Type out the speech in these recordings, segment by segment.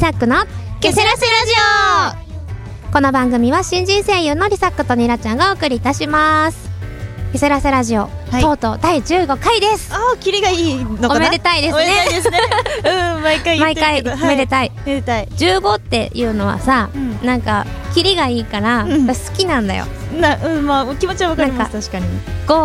サックのケセラセラジオ。この番組は新人声優のリサックとニラちゃんがお送りいたします。ケセラセラジオ、はい、とうとう第15回です。 キリがいいのかな。 おめでたいですね。 おめでたいですね。毎回言ってるけど、 毎回、めでたい。 めでたい。 15っていうのはさ、なんかキリがいいから、私好きなんだよ。 まあ気持ちはわかります。確かに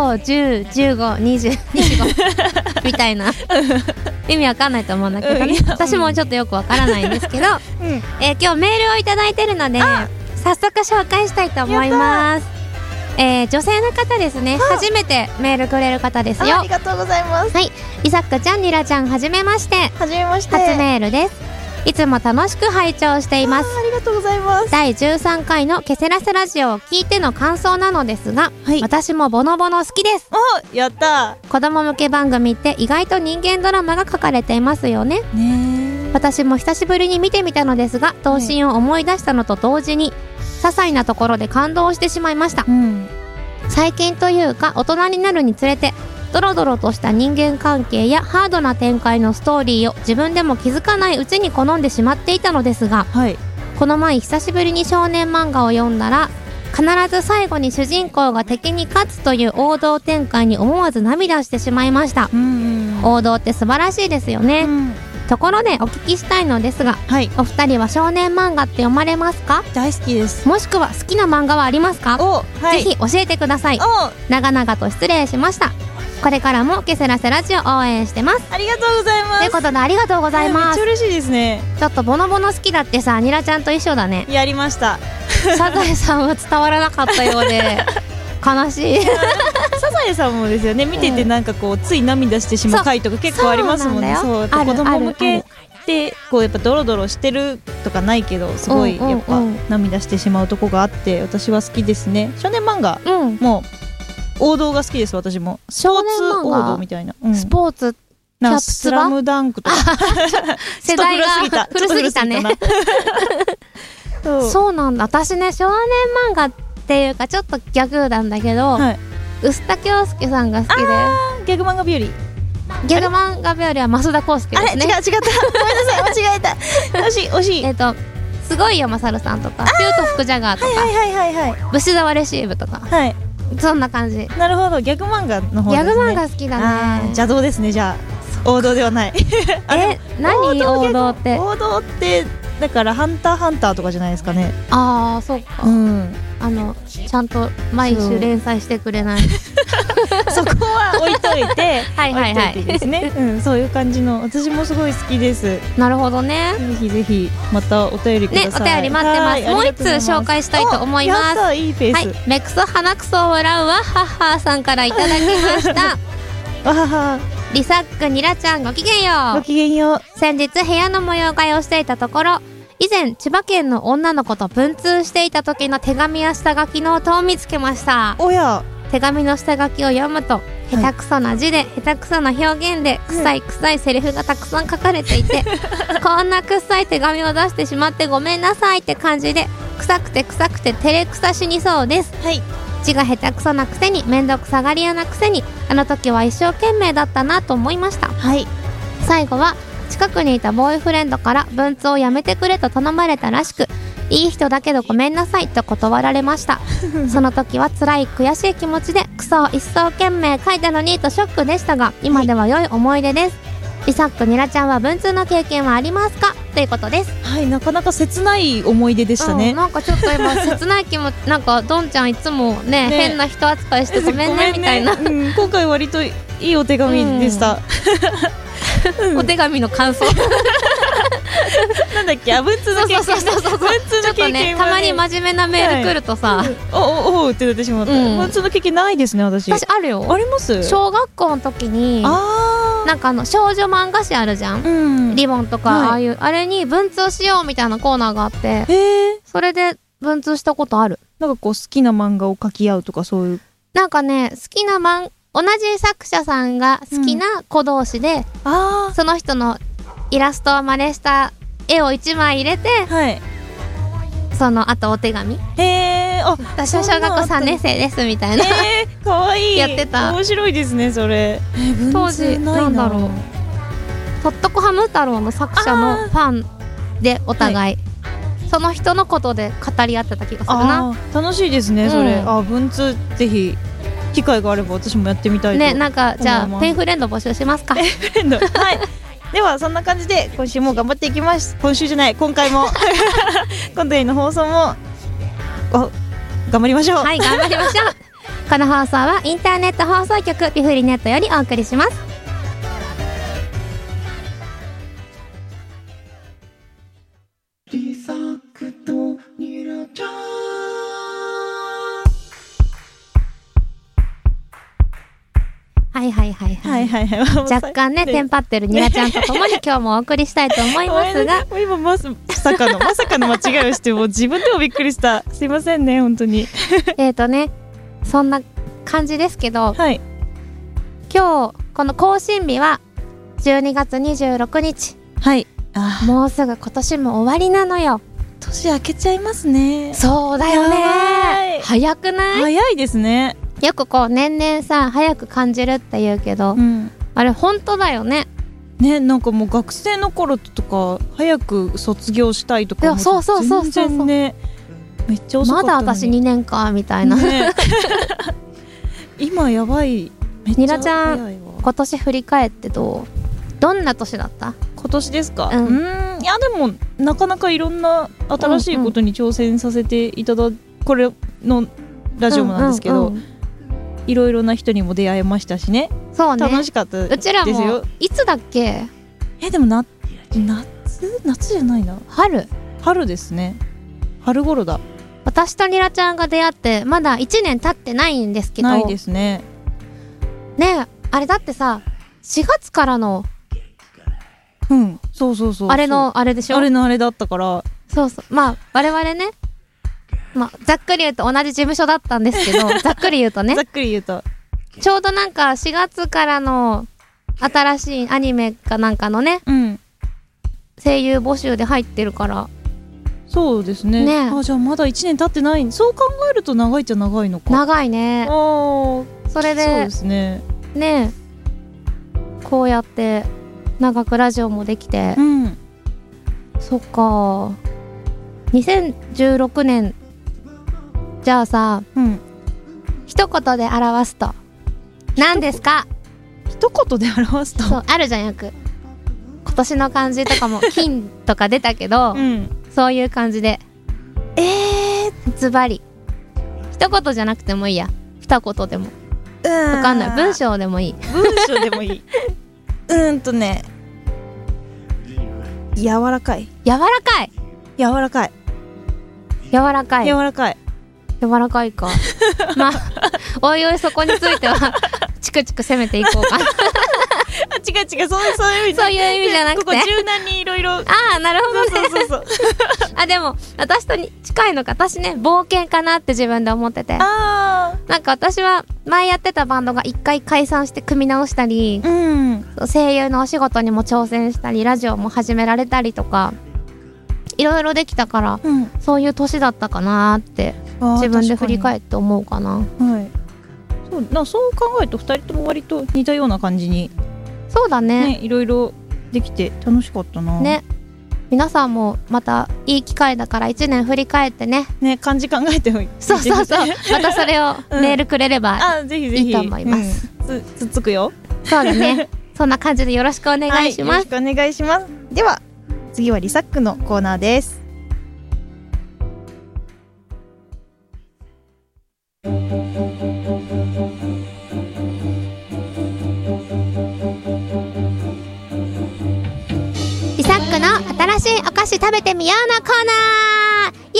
5、10、15、20、25みたいな意味わかんないと思うんだけどね、私もちょっとよくわからないんですけど、今日メールをいただいてるので早速紹介したいと思います。女性の方ですね。初めてメールくれる方ですよ。 ありがとうございます。 はい、リサックちゃん、ニラちゃん、はじめまして。 はじめまして。 初メールです。いつも楽しく拝聴しています。 ありがとうございます。 第13回のケセラセラジオを聞いての感想なのですが、私もボノボノ好きです。 やったー。 子供向け番組って意外と人間ドラマが書かれていますよね。私も久しぶりに見てみたのですが、童心を思い出したのと同時に些細なところで感動してしまいました。最近というか大人になるにつれてドロドロとした人間関係やハードな展開のストーリーを自分でも気づかないうちに好んでしまっていたのですが、この前久しぶりに少年漫画を読んだら、必ず最後に主人公が敵に勝つという王道展開に思わず涙してしまいました。王道って素晴らしいですよね。ところでお聞きしたいのですが、お二人は少年漫画って読まれますか？ 大好きです。 もしくは好きな漫画はありますか？ぜひ教えてください。長々と失礼しました。これからもケセラセラジオ応援してます。 ありがとうございます。 ということでありがとうございます。 めっちゃ嬉しいですね。 ちょっとボノボノ好きだってさ、ニラちゃんと一緒だね。 やりました。 サザエさんは伝わらなかったようで悲しい。 サザエさんもですよね。見ててなんかこうつい涙してしまう回とか結構ありますもんね。そう、子供向けでこうやっぱドロドロしてるとかないけど、すごいやっぱ涙してしまうとこがあって私は好きですね。少年漫画も王道が好きです。私もスポーツ王道みたいな、 スポーツなんかスラムダンクとか世代が古すぎたね。そうなんだ。私ね、少年漫画っていうかちょっとギャグなんだけど、臼田恭介さんが好きで。 ギャグ漫画日和。 ギャグ漫画日和は増田康介ですね。 違った。ごめんなさい、間違えた。惜しい。 すごいよまさるさんとか、ピュートフクジャガーとか、武士沢レシーブとか、そんな感じ。 なるほど、ギャグ漫画の方ですね。 ギャグ漫画好きだね。 邪道ですね。じゃあ王道ではない。 何王道って？ 王道ってだからハンターハンターとかじゃないですかね。 そうか。ちゃんと毎週連載してくれない。 そこは置いといてですね。そういう感じの、私もすごい好きです。 なるほどね。 ぜひぜひまたお便りください。 ね、お便り待ってます。もう一通紹介したいと思います。 やった、いいペース。 メクソ鼻クソを笑うわはっはさんからいただきました。 わはは。 リサック、ニラちゃん、ごきげんよう。 ごきげんよう。 先日部屋の模様替えをしていたところ、以前千葉県の女の子と文通していた時の手紙や下書きノートを見つけました。手紙の下書きを読むと、下手くそな字で下手くそな表現で臭いセリフがたくさん書かれていて、こんな臭い手紙を出してしまってごめんなさいって感じで、臭くて照れくさしにそうです。字が下手くそなくせに、めんどくさがり屋なくせに、あの時は一生懸命だったなと思いました。最後は近くにいたボーイフレンドから文通をやめてくれと頼まれたらしく、いい人だけどごめんなさいと断られました。その時は辛い悔しい気持ちで、クソ一生懸命書いたのにとショックでしたが、今では良い思い出です。リサック、ニラちゃんは文通の経験はありますか？ということです。 なかなか切ない思い出でしたね。 なんかちょっと今切ない気持ち、なんかどんちゃんいつもね変な人扱いしてごめんねみたいな。 今回割といいお手紙でした。 お手紙の感想。 なんだっけ、文通の経験。文通の経験たまに真面目なメール来るとさ、 おうってなってしまった。文通の経験ないですね。私あるよ。 あります。 小学校の時になんか少女漫画誌あるじゃん、リボンとか、あれに文通しようみたいなコーナーがあって、それで文通したことある。 なんかこう好きな漫画を書き合うとか、そういうなんかね、好きな同じ作者さんが好きな子同士で、その人のイラストを真似した絵を1枚入れて、そのあとお手紙。私は小学校3年生ですみたいな。 かわいい。 やってた。 面白いですねそれ。 当時なんだろう、とっとこハム太郎の作者のファンでお互い、その人のことで語り合ってた気がするな。 楽しいですねそれ、文通ぜひ機会があれば私もやってみたいと思います。 なんかじゃあペンフレンド募集しますか。 ペンフレンドはいではそんな感じで今週も頑張っていきます。今回も今回の放送も頑張りましょう。 はい、頑張りましょう。この放送はインターネット放送局ピフリネットよりお送りします。若干ねテンパってるニラちゃんとともに今日もお送りしたいと思いますが今まさかの間違いをしてもう自分でもびっくりした。すいませんね本当に。 そんな感じですけど、 はい、 今日この更新日は12月26日。 はい、 もうすぐ今年も終わりなのよ。 年明けちゃいますね。 そうだよね。早くない？ 早いですね。 よくこう年々さ早く感じるって言うけど、あれ本当だよね。 なんかもう学生の頃とか早く卒業したいとか全然ねめっちゃ遅かったのにまだ私2年かみたいな、 今やばい。めっちゃニラちゃん今年振り返ってどんな年だった？ 今年ですか？いやでもなかなかいろんな新しいことに挑戦させていただこれのラジオもなんですけど、いろいろな人にも出会えましたしね。 そうね、 楽しかったですよ。 うちらもいつだっけ？ でも夏じゃないな。春ですね。春頃だ。 私とニラちゃんが出会ってまだ1年経ってないんですけど。 ないですね。 ねえ、あれだってさ4月からのそうあれでしょ。 あれだったから。 そうまあ我々ね、ざっくり言うと同じ事務所だったんですけどざっくり言うとちょうどなんか4月からの新しいアニメかなんかのね、声優募集で入ってるから。 そうですね。じゃあまだ1年経ってない。そう考えると長いっちゃ長いのか。 長いね。それでそうですね。 こうやって長くラジオもできて、そっか。2016年じゃあさ、一言で表すと何ですか？ 一言で表すとそうあるじゃん。よく今年の漢字とかも金とか出たけど、そういう感じでズバリ一言じゃなくてもいいや、二言でもわかんない。文章でもいい。 柔らかいかまあおいおいそこについてはチクチク攻めていこうかな。 違うそういう意味じゃなくてここ柔軟にいろいろ。 なるほどね。そうでも私とに近いのか。私ね冒険かなって自分で思ってて、なんか私は前やってたバンドが一回解散して組み直したり、声優のお仕事にも挑戦したりラジオも始められたりとかいろいろできたから、そういう年だったかなって自分で振り返って思うかな。 そう考えると2人とも割と似たような感じに。 そうだね。 いろいろできて楽しかったな。 皆さんもまたいい機会だから1年振り返ってね漢字考えてもいい。 そうまたそれをメールくれればぜひぜひいいと思います。 つっつくよ。 そうだね。そんな感じでよろしくお願いします。 よろしくお願いします。では次はリサックのコーナーです。 リサックの新しいお菓子食べてみようのコーナー。イ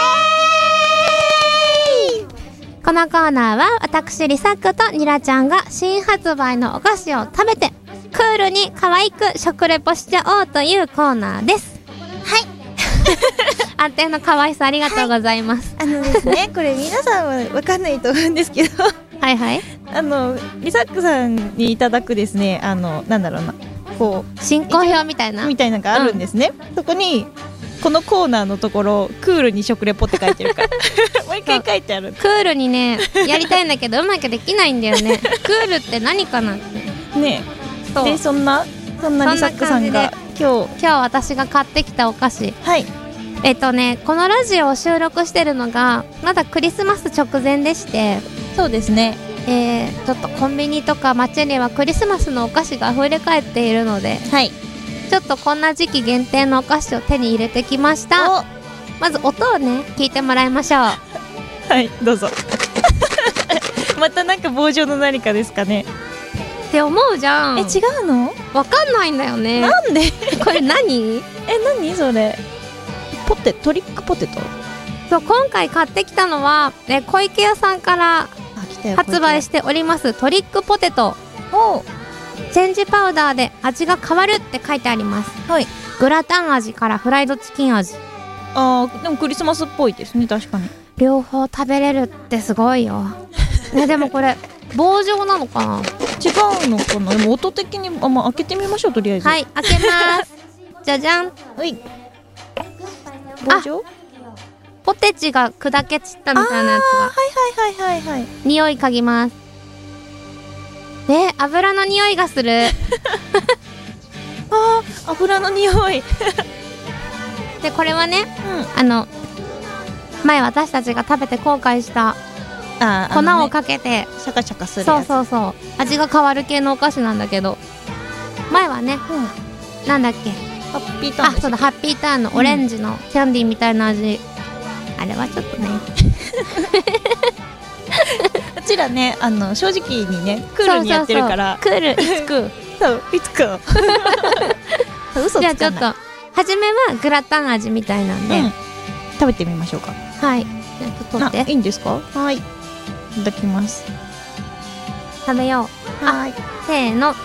エーイ。このコーナーは私リサックとニラちゃんが新発売のお菓子を食べてクールに可愛く食レポしちゃおうというコーナーです。安定の可愛さありがとうございます。 ですね、これ皆さんは分かんないと思うんですけどリサックさんにいただくですね、なんだろうな、こう進行表みたいなのがあるんですね、そこにこのコーナーのところクールに食レポって書いてるからもう一回書いてある。 クールにねやりたいんだけどうまくできないんだよね。クールって何かなってね。でそんなリサックさんが今日私が買ってきたお菓子。 はい。 このラジオを収録してるのがまだクリスマス直前でして。 そうですね。 ちょっとコンビニとか街にはクリスマスのお菓子が溢れ返っているので、 はい。 ちょっとこんな時期限定のお菓子を手に入れてきました。まず音をね聞いてもらいましょう。 はい、どうぞ。またなんか棒状の何かですかねって思うじゃん。 違うの？ わかんないんだよね。 なんで？ これ何？ 何それ？トリックポテト？ そう、今回買ってきたのは、小池屋さんから発売しておりますトリックポテト。チェンジパウダーで味が変わるって書いてあります。 はい。 グラタン味からフライドチキン味。 でもクリスマスっぽいですね。確かに両方食べれるってすごいよ。でもこれ棒状なのかな？ 違うのかな？でも音的に開けてみましょう。とりあえず。 はい、開けますじゃじゃん。 はい。棒状？ ポテチが砕け散ったみたいなやつが。 はい。 匂い嗅ぎます。油の匂いがする。 油の匂い。 でこれはね、前私たちが食べて後悔した粉をかけてシャカシャカするやつ。 そう味が変わる系のお菓子なんだけど、前はね、なんだっけ、 ハッピーターン。 そうだ、ハッピーターンのオレンジのキャンディーみたいな味、あれはちょっとねうちらね、正直にねクールにやってるから。 クールいつくそういつく嘘つかない。 じゃあちょっと初めはグラタン味みたいなんで、 食べてみましょうか。 はい。じゃあ取って。 いいんですか？はい。いただきます。 食べよう。はい。せーの。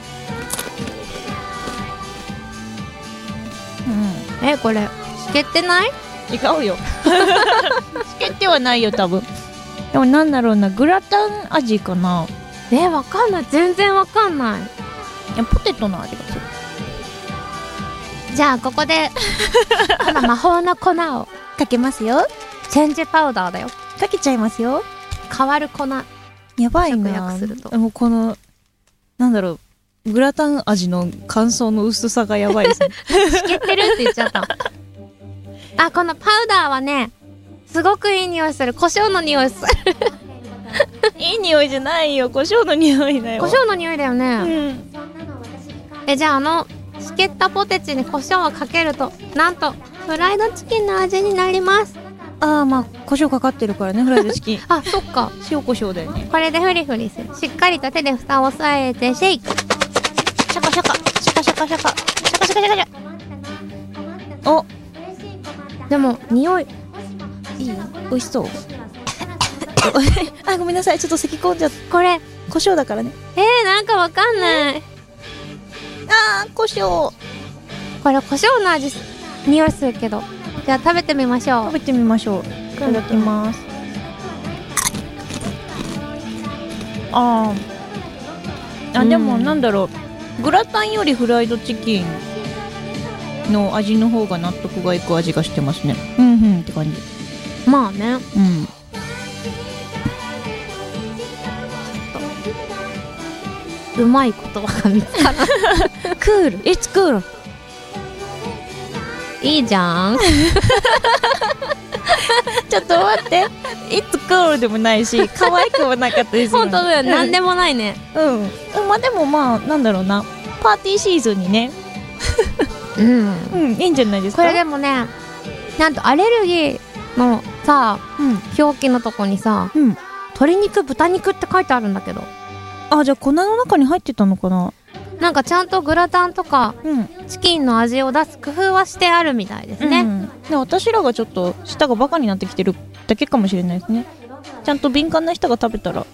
これしけってない？ 違うよ。しけってはないよ多分。でもなんだろうな、グラタン味かな。 わかんない。全然わかんない。 いや、ポテトの味がする。 じゃあここでこの魔法の粉をかけますよ。 チェンジパウダーだよ。 かけちゃいますよ。 変わる粉。 やばいな。 直訳するともうこのなんだろう、グラタン味の乾燥の薄さがやばいですね。 しけってるって言っちゃった。このパウダーはね、すごくいい匂いする。胡椒の匂いする。 いい匂いじゃないよ。胡椒の匂いだよ。 胡椒の匂いだよね。じゃあしけったポテチに胡椒をかけると、なんとフライドチキンの味になります。 胡椒かかってるからね、フライドチキン。 そっか。 塩胡椒だよね。 これでフリフリする。しっかりと手で蓋を押さえてシェイク。シャカシャカシャカシャカシャカシャカシャカシャカシャカ。でも匂いいい？ 美味しそう。ごめんなさい、ちょっと咳込んじゃった。 これ胡椒だからね。 なんかわかんない。 胡椒。 これ胡椒の味匂いするけど、じゃあ食べてみましょう。 食べてみましょう。いただきます。でもなんだろう、グラタンよりフライドチキンの味の方が納得がいく味がしてますね。って感じ。 まあね。うまい言葉が見つからない。 クール。It's cool。 いいじゃん。 ちょっと待って。It's cool でもないし、可愛くもなかったですよ。 本当だよ。なんでもないね。 でもなんだろうな。パーティーシーズンにね。いいんじゃないですか。 これでもね、なんとアレルギーのさ、表記のとこにさ、鶏肉、豚肉って書いてあるんだけど。 じゃあ粉の中に入ってたのかな。 なんかちゃんとグラタンとか、チキンの味を出す工夫はしてあるみたいですね。 で私らがちょっと舌がバカになってきてるだけかもしれないですね。ちゃんと敏感な人が食べたら。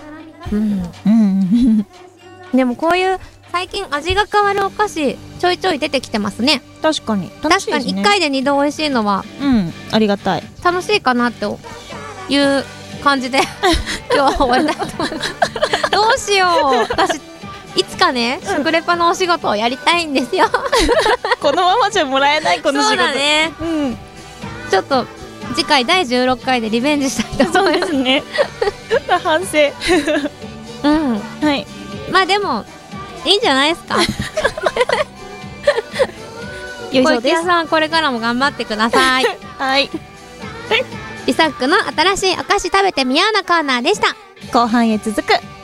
でもこういう最近味が変わるお菓子ちょいちょい出てきてますね。 確かに楽しいですね。 1回で2度美味しいのはありがたい。 楽しいかなっていう感じで今日は終わりたいと思います。どうしよう、私いつかね、食レポのお仕事をやりたいんですよ。 このままじゃもらえない、この仕事。 そうだね。ちょっと次回第16回でリベンジしたいと思います。 そうですね。反省。 はい。まあでもいいんじゃないですか。 よいしょです。 小池屋さんこれからも頑張ってください。 はいリサックの新しいお菓子食べてみようのコーナーでした。 後半へ続く。